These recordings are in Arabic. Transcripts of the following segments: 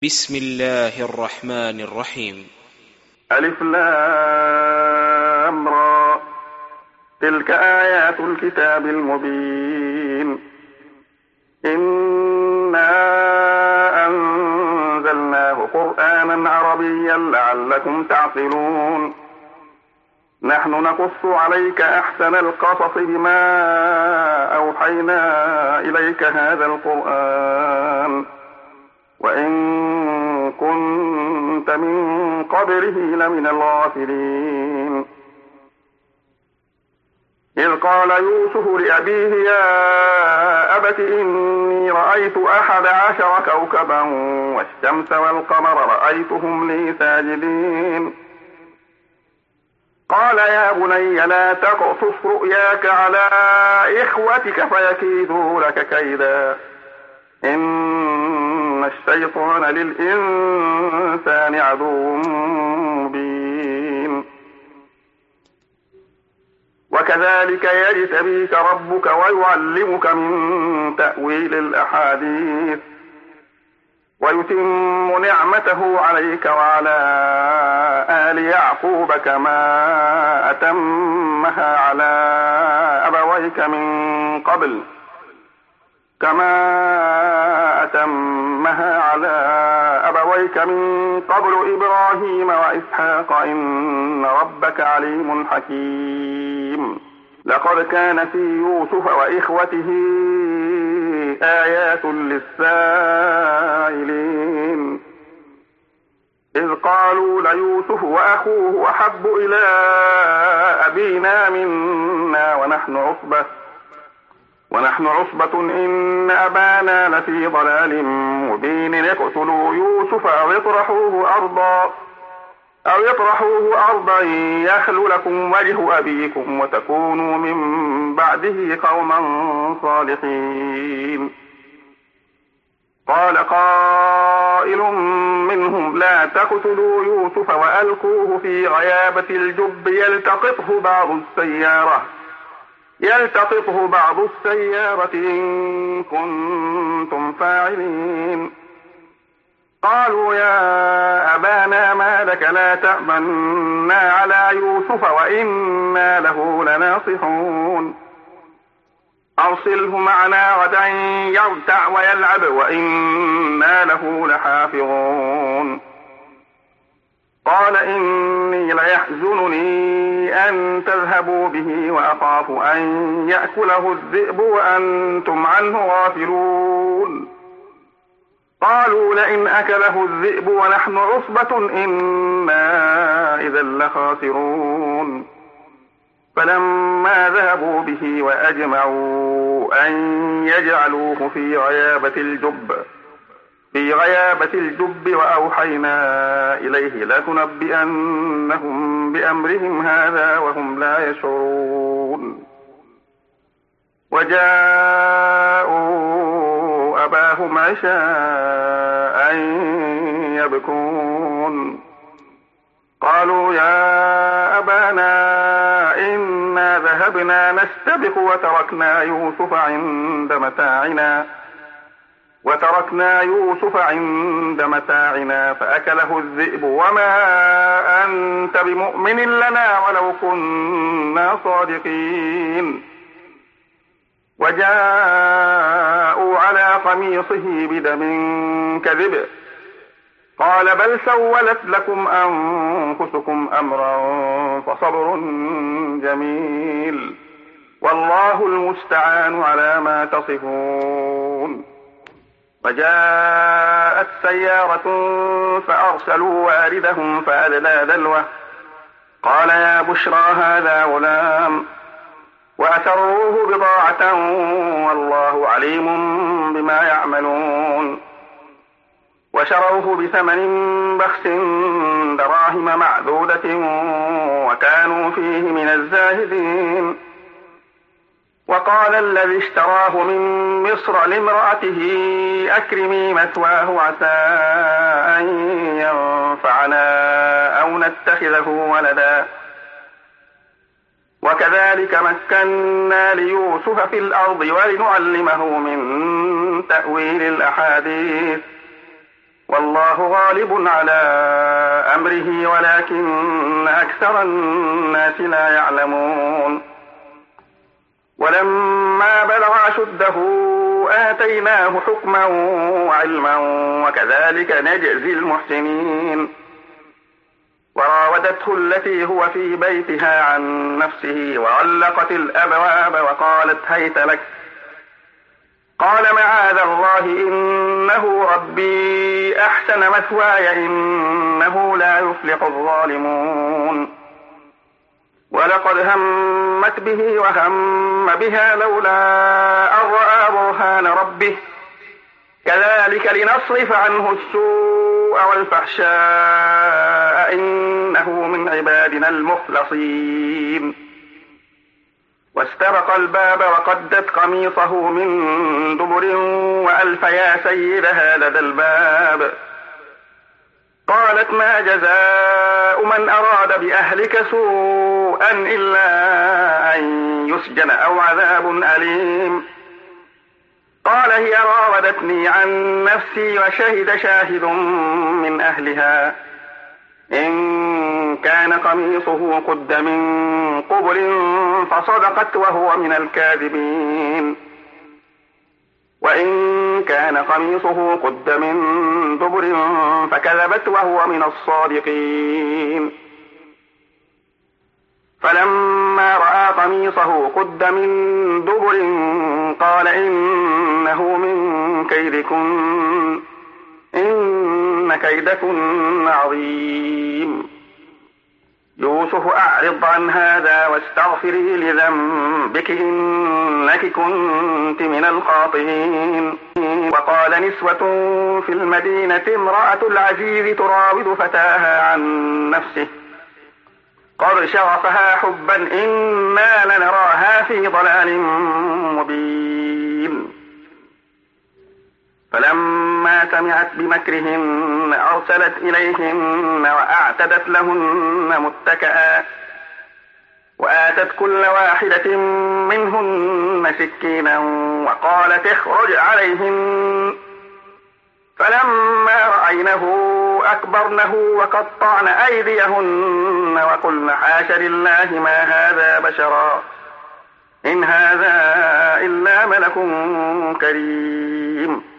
بسم الله الرحمن الرحيم. ألف لام را. تلك آيات الكتاب المبين. إنا أنزلناه قرآنا عربيا لعلكم تعقلون. نحن نقص عليك أحسن القصص بما أوحينا إليك هذا القرآن وإن كنت من قبله لمن الغافلين. إذ قال يوسف لأبيه يا أبت إني رأيت 11 كوكبا والشمس والقمر رأيتهم لي ساجدين. قال يا بني لا تقصص رؤياك على إخوتك فيكيدوا لك كيدا إن الشيطان للإنسان عدو مبين. وكذلك يجتبيك ربك ويعلمك من تأويل الأحاديث ويتم نعمته عليك وعلى آل يعقوب كما أتمها على أبويك من قبل إبراهيم وإسحاق إن ربك عليم حكيم. لقد كان في يوسف وإخوته آيات للسائلين إذ قالوا ليوسف وأخوه أحب إلى أبينا منا ونحن عصبة إن أبانا لفي ضلال مبين. اقتلوا يوسف أو يطرحوه أرضا يخل لكم وجه أبيكم وتكونوا من بعده قوما صالحين. قال قائل منهم لا تقتلوا يوسف وألقوه في غيابة الجب يلتقطه بعض السيارة إن كنتم فاعلين. قالوا يا أبانا ما لك لا تأمنا على يوسف وإنا له لناصحون. أرسله معنا غدا يرتع ويلعب وإنا له لحافظون. قال إني ليحزنني أن تذهبوا به وأخاف أن يأكله الذئب وأنتم عنه غافلون. قالوا لئن أكله الذئب ونحن عصبة إنا إذا لخاسرون. فلما ذهبوا به وأجمعوا أن يجعلوه في غيابة الجب وأوحينا إليه لتنبئنهم بأمرهم هذا وهم لا يشعرون. وجاءوا أباهم عشاء يبكون. قالوا يا أبانا إنا ذهبنا نستبق وتركنا يوسف عند متاعنا فأكله الذئب وما أنت بمؤمن لنا ولو كنا صادقين. وجاءوا على قميصه بدم كذب قال بل سولت لكم أنفسكم أمرا فصبر جميل والله المستعان على ما تصفون. وجاءت سيارة فأرسلوا واردهم فأدلى دلوه قال يا بشرى هذا غلام وأسروه بضاعة والله عليم بما يعملون. وشروه بثمن بخس دراهم معدودة وكانوا فيه من الزاهدين. وقال الذي اشتراه من مصر لامرأته أكرمي مثواه عسى أن ينفعنا أو نتخذه ولدا. وكذلك مكنا ليوسف في الأرض ولنعلمه من تأويل الأحاديث والله غالب على أمره ولكن أكثر الناس لا يعلمون ولما بلغ أشده آتيناه حكما وعلما وكذلك نجزي المحسنين وراودته التي هو في بيتها عن نفسه وغلقت الأبواب وقالت هيت لك قال معاذ الله إنه ربي أحسن مثواي إنه لا يفلح الظالمون ولقد همت به وهم بها لولا أن رأى برهان ربه كذلك لنصرف عنه السوء والفحشاء إنه من عبادنا المخلصين واستبق الباب وقدت قميصه من دبر وألف يا سيدها لدى الباب قالت ما جزاء من أراد بأهلك سوءا إلا أن يسجن أو عذاب أليم قال هي راودتني عن نفسي وشهد شاهد من أهلها إن كان قميصه قد من قبل فصدقت وهو من الكاذبين وإن كان قميصه قد من دبر فكذبت وهو من الصادقين فلما رأى قميصه قد من دبر قال إنه من كيدكن إن كيدكن عظيم يوسف أعرض عن هذا واستغفري لذنبك إنك كنت من الخاطئين وقال نسوة في المدينة امرأة العزيز تراود فتاها عن نفسه قد شغفها حبا إنا لنراها في ضلال مبين فلما سمعت بمكرهن أرسلت إليهن وأعتدت لهن متكئا وآتت كل واحدة منهن سكينا وقالت اخرج عليهن فلما رأينه أكبرنه وقطعن أيديهن وقلن حاش لله ما هذا بشرا إن هذا إلا ملك كريم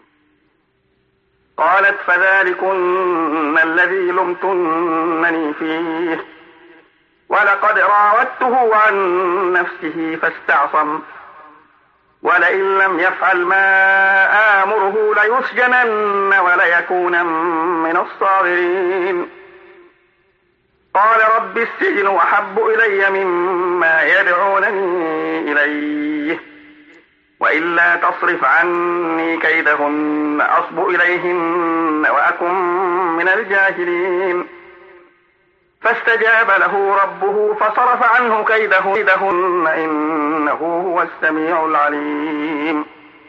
قالت فذلكن الذي لمتنني فيه ولقد راودته عن نفسه فاستعصم ولئن لم يفعل ما آمره ليسجنن وليكونن من الصاغرين قال رب السجن أحب إلي مما يدعونني إليه وإلا تصرف عني كيدهن أصب إليهن وأكن من الجاهلين فاستجاب له ربه فصرف عنه كيدهن إنه هو السميع العليم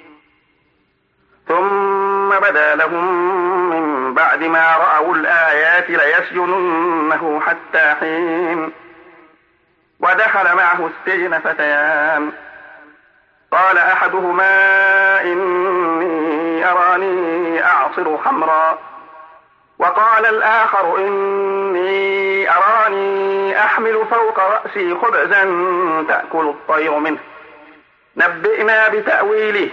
ثم بدا لهم من بعد ما رأوا الآيات ليسجننه حتى حين ودخل معه السجن فتيان قال أحدهما إني أراني أعصر خمرا وقال الآخر إني أراني أحمل فوق رأسي خبزا تأكل الطير منه نبئنا بتأويله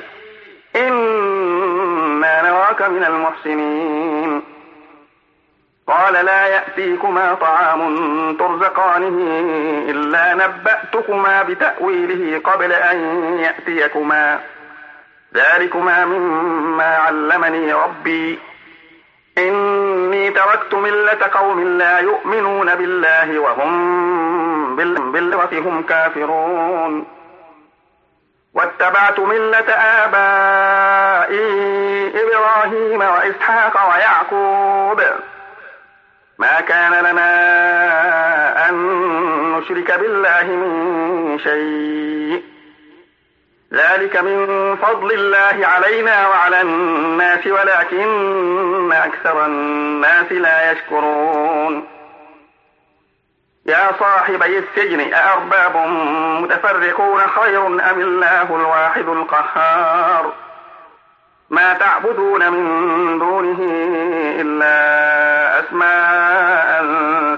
إنا نراك من المحسنين قال لا يأتيكما طعام ترزقانه إلا نبأتكما بتأويله قبل أن يأتيكما ذلكما مما علمني ربي إني تركت ملة قوم لا يؤمنون بالله وهم بالآخرة هم كافرون واتبعت ملة آبائي إبراهيم وإسحاق ويعقوب ما كان لنا أن نشرك بالله من شيء ذلك من فضل الله علينا وعلى الناس ولكن أكثر الناس لا يشكرون يا صاحبي السجن أأرباب متفرقون خير أم الله الواحد القهار ما تعبدون من دونه إلا أسماء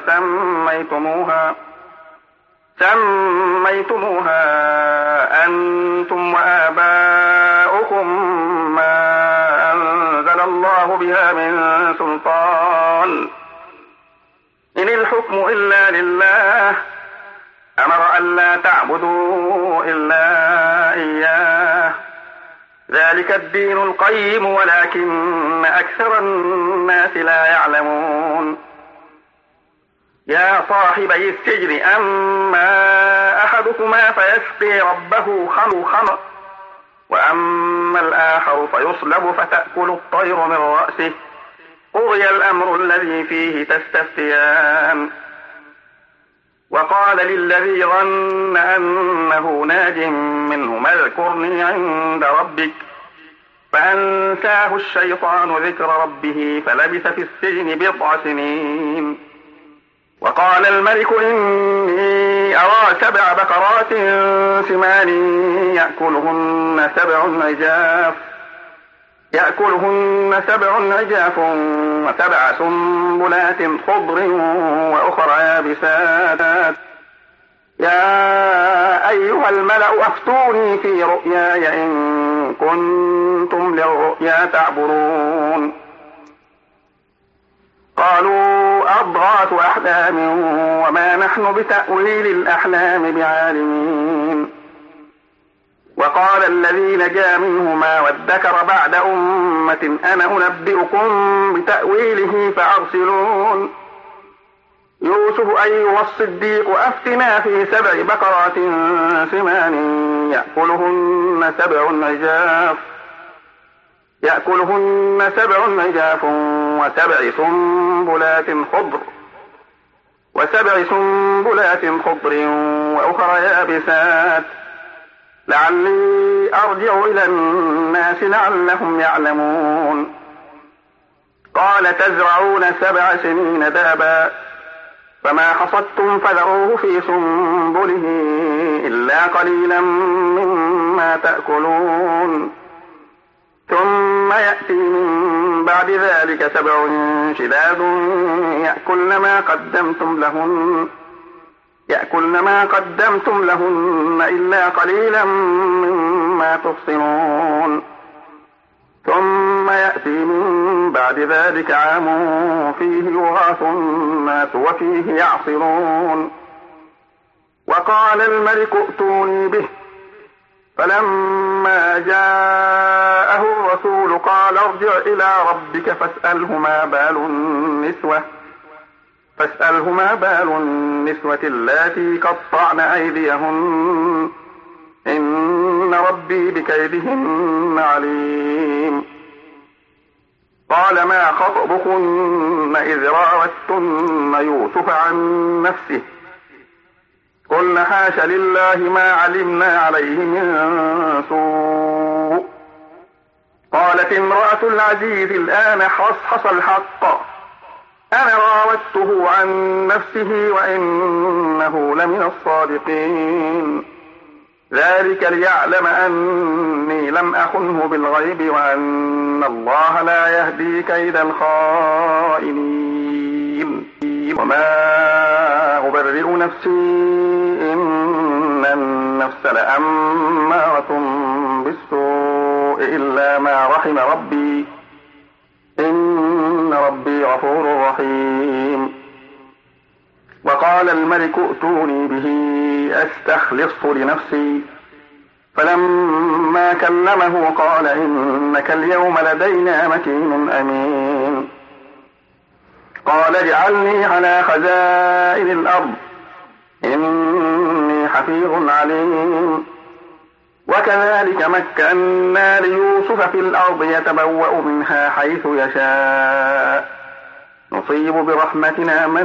سميتموها أنتم وآباؤكم ما أنزل الله بها من سلطان إن الحكم إلا لله أمر ألا تعبدوا إلا إياه ذلك الدين القيم ولكن أكثر الناس لا يعلمون يا صاحبي السجن أما أحدكما فيسقي ربه خمر وأما الآخر فيصلب فتأكل الطير من رأسه قضي الأمر الذي فيه تستفتيان وقال للذي ظن أنه ناج منهما اذكرني عند ربك فأنساه الشيطان ذكر ربه فلبث في السجن 9 سنين وقال الملك إني أرى 7 بقرات سمان يأكلهن 7 عجاف و7 سنبلات خضر وأخرى يابسات يا أيها الملأ أفتوني في رؤياي إن كنتم للرؤيا تعبرون قالوا أضغاث أحلام وما نحن بتأويل الأحلام بعالمين وقال الذي نجا منهما وادكر بعد أمة أنا أنبئكم بتأويله فأرسلون يوسف أيها الصديق أفتنا في 7 بقرات سمان يأكلهن 7 عجاف و7 سنبلات خضر وأخرى يابسات لعلي أرجع إلى الناس لعلهم يعلمون قال تزرعون 7 سنين دابا فما حصدتم فذروه في سنبله إلا قليلا مما تأكلون ثم يأتي من بعد ذلك 7 شداد يأكلن ما قدمتم لهن إلا قليلا مما تحصنون ثم يأتي من بعد ذلك عام فيه يغاث الناس وفيه يعصرون وقال الملك ائتوني به فلما جاءه الرسول قال ارجع إلى ربك فاسأله ما بال النسوة اللاتي قطعن أيديهن إن ربي بكيدهن عليم قال ما خطبكن إذ راوتن يوسف عن نفسه قلنا حاش لله ما علمنا عليه من سوء قالت امرأة العزيز الآن حصحص الحق أنا راودته عن نفسه وإنه لمن الصادقين ذلك ليعلم أني لم أخنه بالغيب وأن الله لا يهدي كيد الخائنين وما أبرئ نفسي إن النفس لأمارة بالسوء إلا ما رحم ربي إن ربي غفور رحيم وقال الملك ائتوني به أستخلصه لنفسي فلما كلمه قال إنك اليوم لدينا مكين أمين قال اجعلني على خزائن الأرض إني حفيظ عليم وكذلك مكنا ليوسف في الأرض يتبوأ منها حيث يشاء نصيب برحمتنا من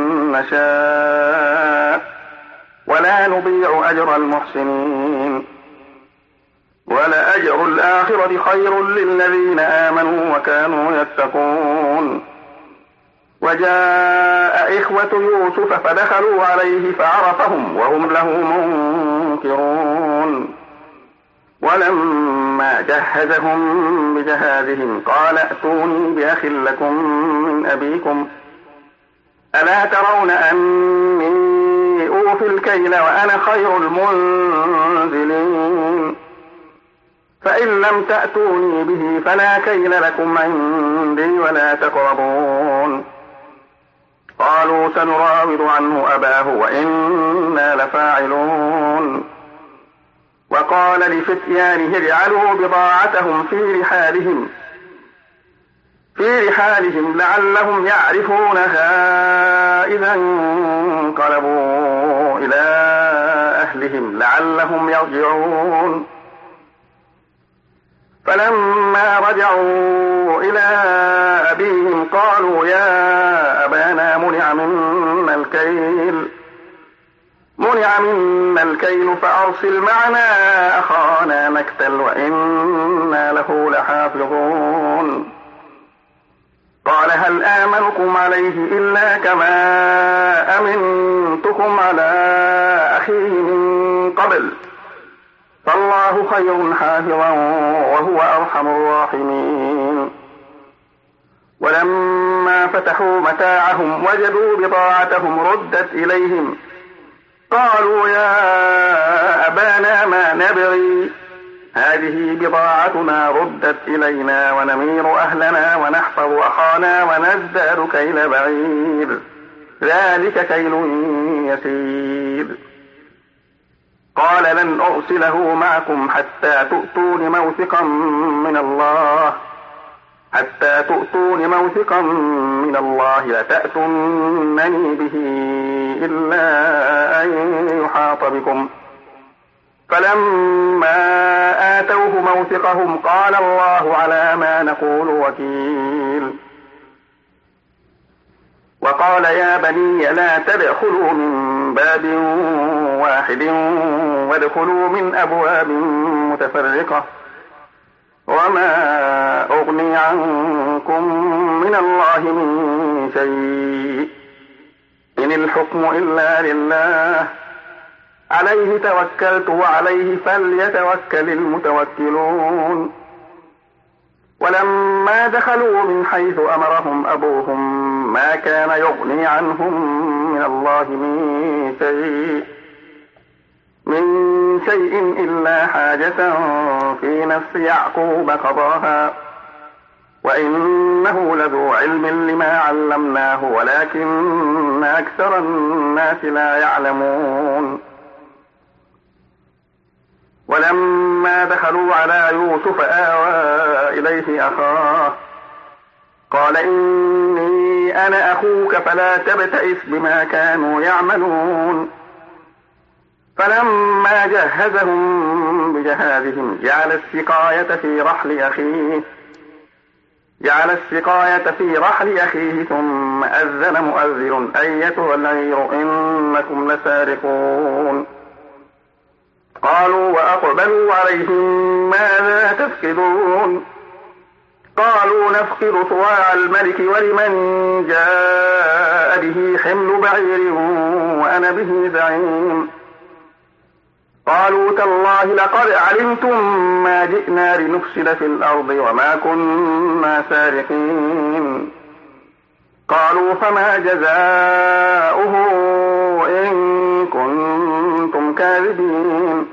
نشاء ولا نضيع أجر المحسنين ولأجر الآخرة خير للذين آمنوا وكانوا يتقون وجاء إخوة يوسف فدخلوا عليه فعرفهم وهم له منكرون ولما فلما جهزهم بجهازهم قال ائتوني بأخ لكم من أبيكم ألا ترون أني أوفي الكيل وأنا خير المنزلين فإن لم تأتوني به فلا كيل لكم عندي ولا تقربون قالوا سنراود عنه أباه وإنا لفاعلون وقال لفتيانه اجعلوا بضاعتهم في رحالهم لعلهم يعرفونها إذا انقلبوا إلى أهلهم لعلهم يرجعون فلما رجعوا إلى أبيهم قالوا يا أبانا منع منا الكيل فأرسل معنا أخانا نكتل وإنا له لحافظون قال هل آمنكم عليه إلا كما أمنتكم على أخيه من قبل فالله خير حافظا وهو أرحم الراحمين ولما فتحوا متاعهم وجدوا بضاعتهم ردت إليهم قالوا يا أبانا ما نبغي هذه بضاعتنا ردت إلينا ونمير أهلنا ونحفظ أخانا ونزداد كيل بعير ذلك كيل يسير قال لن أرسله معكم حتى تؤتون موثقا من الله لتأتونني به إلا أن يحاط بكم فلما آتوه موثقهم قال الله على ما نقول وكيل وقال يا بني لا تدخلوا من باب واحد وادخلوا من أبواب متفرقة وما أغني عنكم من الله من شيء إن الحكم إلا لله عليه توكلت وعليه فليتوكل المتوكلون ولما دخلوا من حيث أمرهم أبوهم ما كان يغني عنهم من الله من شيء إلا حاجة في نفس يعقوب قضاها وإنه لذو علم لما علمناه ولكن أكثر الناس لا يعلمون ولما دخلوا على يوسف آوى إليه أخاه قال إني أنا أخوك فلا تبتئس بما كانوا يعملون فلما جهزهم بجهازهم جعل السقاية في رحل أخيه ثم أذن مؤذن أيتها العير إنكم لسارقون قالوا وأقبلوا عليهم ماذا تفقدون قالوا نفقد صواع الملك ولمن جاء به حمل بعير وأنا به زعيم قالوا تالله لقد علمتم ما جئنا لنفسد في الأرض وما كنا سارقين قالوا فما جزاؤه إن كنتم كاذبين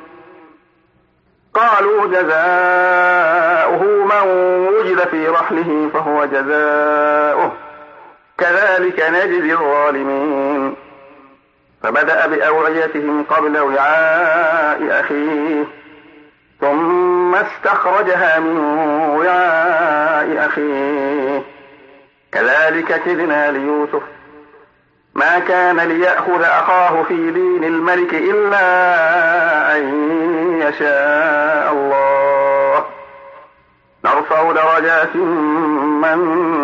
قالوا جزاؤه من وجد في رحله فهو جزاؤه كذلك نجزي الظالمين فبدأ بأوعيتهم قبل وعاء أخيه ثم استخرجها من وعاء أخيه كذلك كدنا ليوسف ما كان ليأخذ أخاه في دين الملك إلا أن يشاء الله نرفع درجات من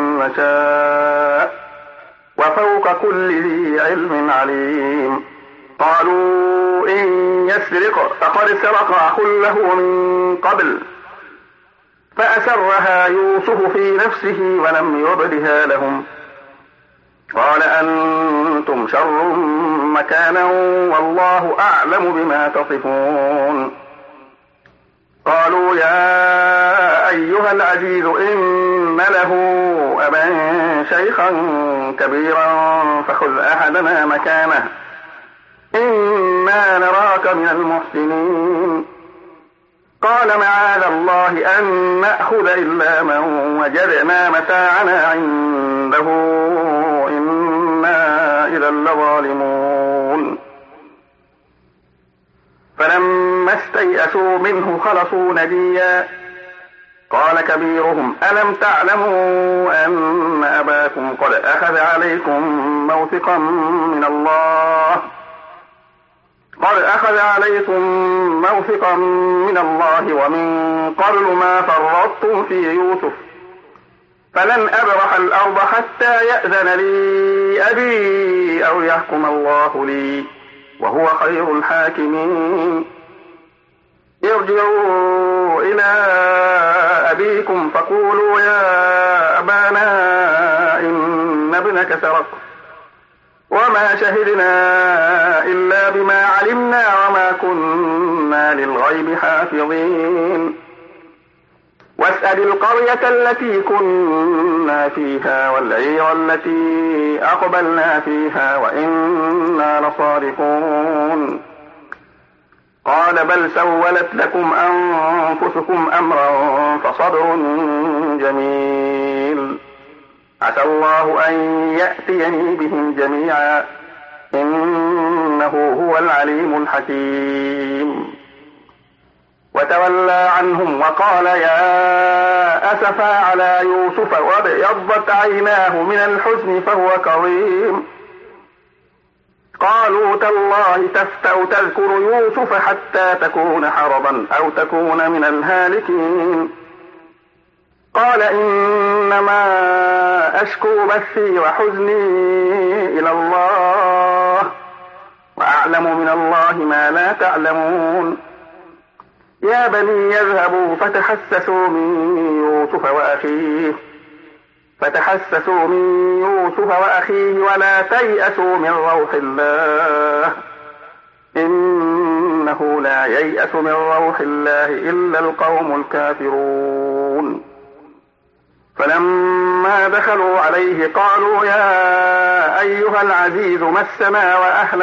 نشاء وفوق كل ذي علم عليم قالوا إن يسرق فقد سرق أخ له من قبل فأسرها يوسف في نفسه ولم يبدها لهم قال أنتم شر مكانا والله أعلم بما تصفون قالوا يا أيها العزيز إن له أبا شيخا كبيرا فخذ أحدنا مكانه إنا نراك من المحسنين. قال معاذ الله أن نأخذ إلا من وجدنا متاعنا عنده إنا إذا لظالمون. فلما استيئسوا منه خلصوا نجيا قال كبيرهم ألم تعلموا أن أباكم قد أخذ عليكم موثقا من الله ومن قبل ما فرطتم في يوسف فلن أبرح الأرض حتى يأذن لي أبي أو يحكم الله لي وهو خير الحاكمين. ارجعوا إلى أبيكم فقولوا يا أبانا إن ابنك سرق وما شهدنا إلا بما علمنا وما كنا للغيب حافظين. واسأل القرية التي كنا فيها والعير التي أقبلنا فيها وإنا لصادقون. قال بل سولت لكم أنفسكم أمرا فصبر جميل عسى الله أن يأتيني بهم جميعا إنه هو العليم الحكيم. وتولى عنهم وقال يا أسفا على يوسف وابيضت عيناه من الحزن فهو كظيم. قالوا تالله تفتأ تذكر يوسف حتى تكون حرضا أو تكون من الهالكين. قال إنما أشكو بثي وحزني إلى الله وأعلم من الله ما لا تعلمون. يا بني يذهبوا فتحسسوا من يوسف وأخيه ولا تيأسوا من روح الله إنه لا ييأس من روح الله إلا القوم الكافرون. فلما دخلوا عليه قالوا يا أيها العزيز مسنا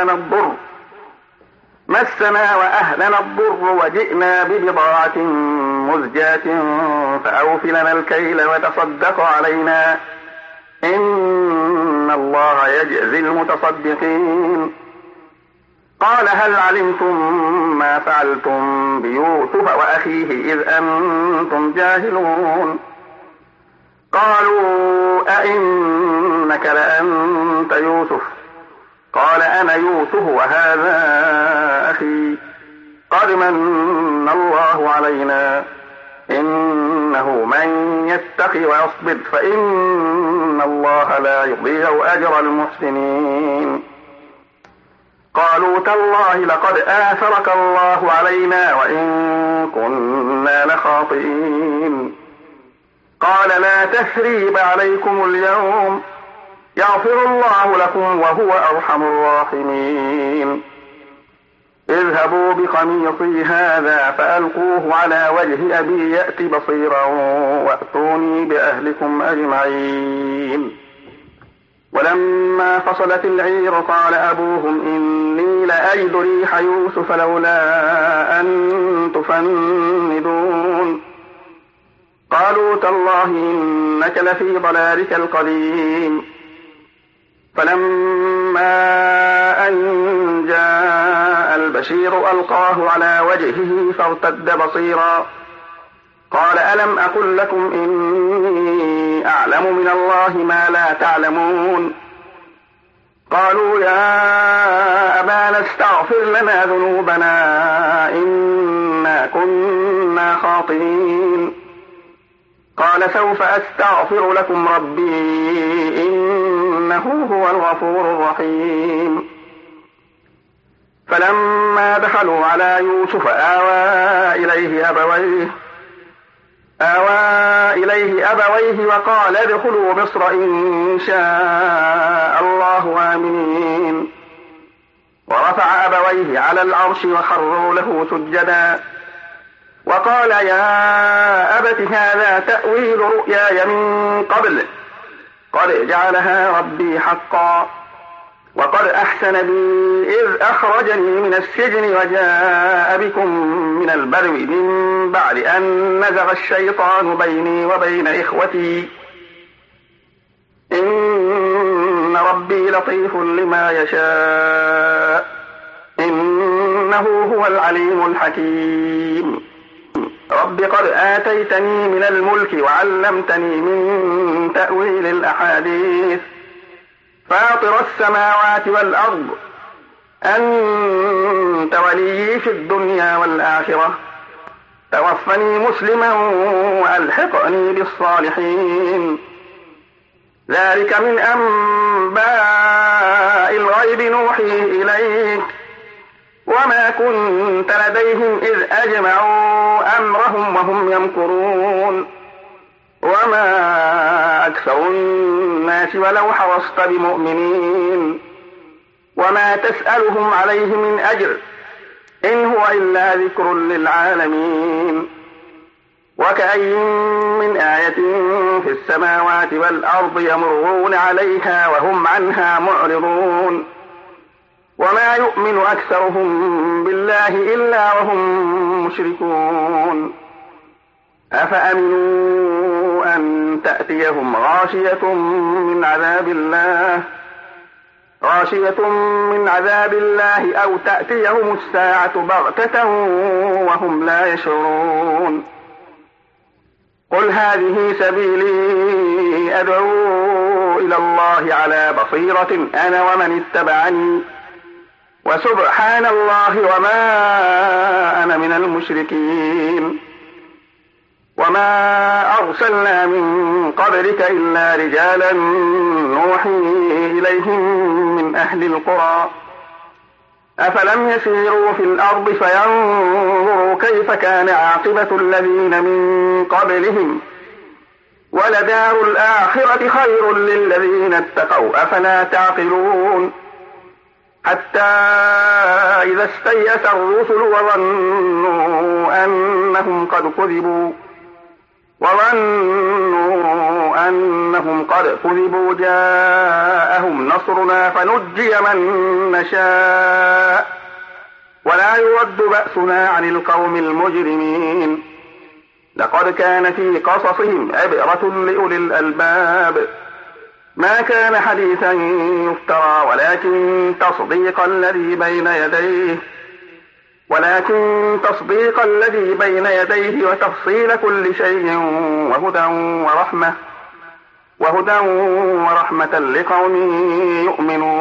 وأهلنا الضر وجئنا ببضاعة مزجاة فأوف لنا الكيل وتصدق علينا إن الله يجزي المتصدقين. قال هل علمتم ما فعلتم بيوسف وأخيه إذ أنتم جاهلون. قالوا أئنك لأنت يوسف قال أنا يوسف وهذا أخي قد من الله علينا إنه من يتق ويصبر فإن الله لا يضيع أجر المحسنين. قالوا تالله لقد آثرك الله علينا وإن كنا لخاطئين. قال لا تثريب عليكم اليوم يغفر الله لكم وهو أرحم الراحمين. اذهبوا بقميصي هذا فألقوه على وجه أبي يأت بصيرا وأتوني بأهلكم أجمعين. ولما فصلت العير قال أبوهم إني لأجد ريح يوسف لولا أن تفندون. قالوا تالله إنك لفي ضلالك القديم. فلما أن جاء البشير ألقاه على وجهه فارتد بصيرا قال ألم أقل لكم إني أعلم من الله ما لا تعلمون. قالوا يا أبانا استغفر لنا ذنوبنا إنا كنا خاطئين. قال سوف أستغفر لكم ربي إنه هو الغفور الرحيم. فلما دخلوا على يوسف آوى إليه أبويه وقال ادخلوا مصر إن شاء الله آمنين. ورفع أبويه على العرش وخروا له سجدا وقال يا أبت هذا تأويل رؤياي من قبل قد جعلها ربي حقا وقد أحسن بي إذ أخرجني من السجن وجاء بكم من البدو من بعد أن نزغ الشيطان بيني وبين إخوتي إن ربي لطيف لما يشاء إنه هو العليم الحكيم رب قد آتيتني من الملك وعلمتني من تأويل الأحاديث فاطر السماوات والأرض أنت وليي في الدنيا والآخرة توفني مسلما وألحقني بالصالحين ذلك من أنباء الغيب نوحيه إليك وما كنت لديهم إذ أجمعوا أمرهم وهم يمكرون وما أكثر الناس ولو حرصت بمؤمنين وما تسألهم عليه من أجر إن هو إلا ذكر للعالمين وكأي من آية في السماوات والأرض يمرون عليها وهم عنها معرضون وما يؤمن أكثرهم بالله إلا وهم مشركون أفأمنوا أن تأتيهم غاشية من عذاب الله أو تأتيهم الساعة بغتة وهم لا يشعرون قل هذه سبيلي أدعو إلى الله على بصيرة أنا ومن اتبعني وسبحان الله وما أنا من المشركين وما أرسلنا من قبلك إلا رجالا نوحي إليهم من أهل القرى أفلم يسيروا في الأرض فينظروا كيف كان عاقبة الذين من قبلهم ولدار الآخرة خير للذين اتقوا أفلا تعقلون حتى إذا استيأس الرسل وظنوا أنهم قد كذبوا جاءهم نصرنا فنجي من نشاء ولا يرد بأسنا عن القوم المجرمين لقد كان في قصصهم عبرة لأولي الألباب ما كان حديثا يفترى ولكن تصديق الذي بين يديه وتفصيل كل شيء وهدى ورحمة لقوم يؤمنون